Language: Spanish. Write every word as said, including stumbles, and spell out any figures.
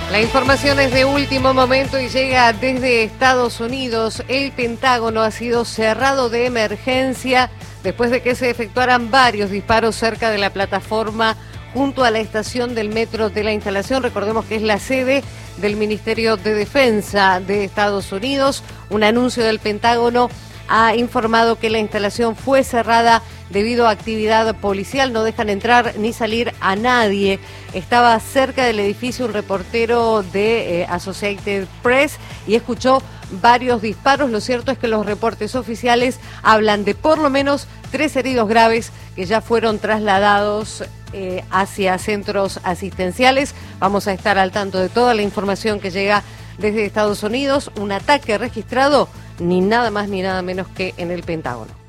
La información es de último momento y llega desde Estados Unidos. El Pentágono ha sido cerrado de emergencia después de que se efectuaran varios disparos cerca de la plataforma junto a la estación del metro de la instalación. Recordemos que es la sede del Ministerio de Defensa de Estados Unidos. Un anuncio del Pentágono ha informado que la instalación fue cerrada debido a actividad policial. No dejan entrar ni salir a nadie. Estaba cerca del edificio un reportero de eh, Associated Press y escuchó varios disparos. Lo cierto es que los reportes oficiales hablan de por lo menos tres heridos graves que ya fueron trasladados eh, hacia centros asistenciales. Vamos a estar al tanto de toda la información que llega desde Estados Unidos. Un ataque registrado ni nada más ni nada menos que en el Pentágono.